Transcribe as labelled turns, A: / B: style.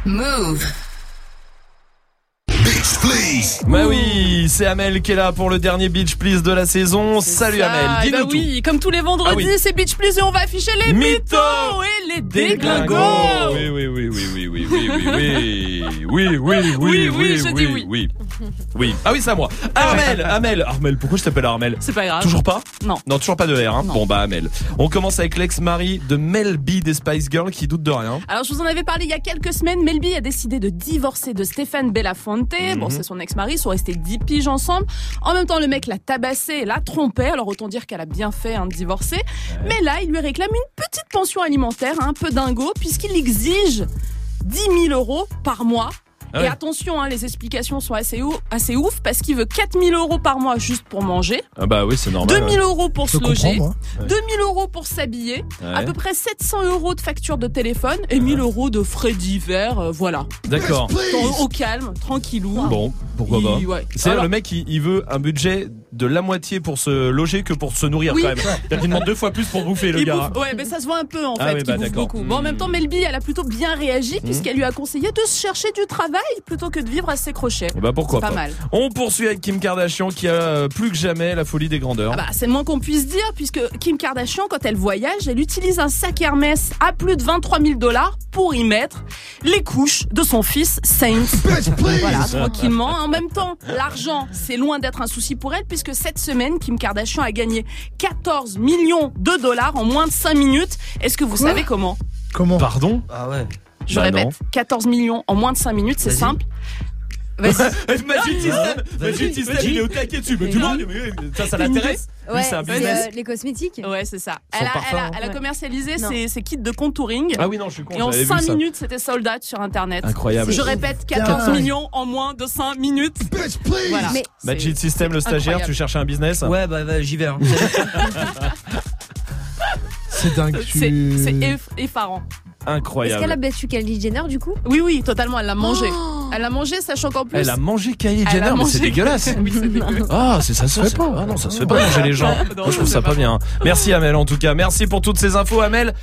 A: Move.
B: Beach Please.
C: Bah oui, c'est Amel qui est là pour le dernier Beach Please de la saison. Salut
D: ça.
C: Amel, dis-nous tout.
D: Oui, comme tous les vendredis, c'est Beach Please et on va afficher les mythos et les déglingos.
C: Oui,
D: je dis oui.
C: Oui. Ah oui, c'est à moi. Armel, pourquoi je t'appelle Armel?
D: C'est pas grave.
C: Toujours pas?
D: Non,
C: toujours pas de R, hein.
D: Non.
C: Bon bah Amel. On commence avec l'ex-mari de Mel B des Spice Girls qui doute de rien.
D: Alors je vous en avais parlé il y a quelques semaines, Mel B a décidé de divorcer de Stéphane Belafonte. Bon, c'est son ex-mari, ils sont restés 10 piges ensemble. En même temps, le mec l'a tabassé et l'a trompé, alors autant dire qu'elle a bien fait de divorcer. Mais là, il lui réclame une petite pension alimentaire, un peu dingo, puisqu'il exige 10 000 € par mois.
C: Ah
D: Et
C: ouais.
D: attention, les explications sont assez ouf, parce qu'il veut 4 000 € par mois juste pour manger,
C: Ah bah oui, c'est normal.
D: 2 000 € pour se loger,
E: moi.
D: 2 000 € pour s'habiller,
C: Ouais.
D: à peu près 700 € de facture de téléphone et 1 000 € de frais divers, voilà.
C: D'accord.
D: Au calme, tranquillou.
C: Bon, pourquoi pas.
D: Ouais.
C: C'est
D: Alors,
C: le mec, il veut un budget de la moitié pour se loger que pour se nourrir
D: Oui.
C: quand même. Il demande 2 fois plus pour bouffer le
D: il
C: gars.
D: bouffe, ouais, mais ça se voit un peu en fait,
C: Ah oui,
D: qu'il
C: bah,
D: bouffe
C: d'accord.
D: beaucoup. Bon, en même temps, Mel B, elle a plutôt bien réagi puisqu'elle lui a conseillé de se chercher du travail plutôt que de vivre à ses crochets.
C: Bah pourquoi
D: C'est
C: pas.
D: pas mal.
C: On poursuit avec Kim Kardashian qui a plus que jamais la folie des grandeurs.
D: Ah bah, c'est le moins qu'on puisse dire puisque Kim Kardashian, quand elle voyage, elle utilise un sac Hermès à plus de 23 000 $ pour y mettre les couches de son fils Saint. Voilà, tranquillement. En même temps, l'argent, c'est loin d'être un souci pour elle puisque cette semaine, Kim Kardashian a gagné 14 millions de $ en moins de 5 minutes. Est-ce que vous savez comment?
E: Comment?
C: Pardon?
F: Ah ouais.
D: Je
C: Bah
D: répète,
C: non.
D: 14 millions en moins de 5 minutes, c'est
F: Vas-y.
D: simple. Vas-y.
C: Magic System, il est au taquet dessus. Mais tout le monde, ça l'intéresse. Lui, c'est un business.
G: les cosmétiques.
D: Ouais, c'est ça.
C: Son parfum.
D: Elle a commercialisé
G: Non.
D: ses kits de contouring.
C: Ah oui, non, je suis con.
D: Et en
C: j'avais
D: 5
C: vu ça.
D: minutes, c'était sold out sur Internet.
C: Incroyable.
D: Je répète, 14 millions en moins de 5 minutes. Voilà.
G: Mais-
C: Magic System, le stagiaire,
D: incroyable.
C: tu cherches un business?
F: Ouais, bah j'y vais. Hein.
E: C'est dingue.
D: C'est effarant.
G: Est-ce qu'elle a
C: Incroyable.
G: battu Kylie Jenner du coup?
D: Oui, totalement, elle l'a mangé.
G: Oh.
D: Elle l'a mangé, sachant qu'en plus...
C: Elle a mangé Kylie
D: elle a
C: Jenner, mais
D: mangé-
C: c'est dégueulasse.
D: Oui, c'est dégueulasse.
C: Ah, ça se fait pas. Ah non, ça se fait pas manger les gens.
D: Non,
C: Moi, je trouve ça pas bien. Merci Amel en tout cas. Merci pour toutes ces infos Amel.